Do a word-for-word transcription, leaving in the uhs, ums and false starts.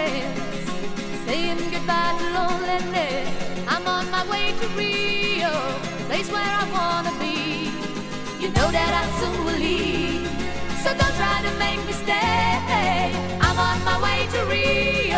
breathless, saying goodbye to loneliness. I'm on my way to Rio, the place where I wanna be. You know that I soon will leave, so don't try to make me stay. I'm on my way to Rio.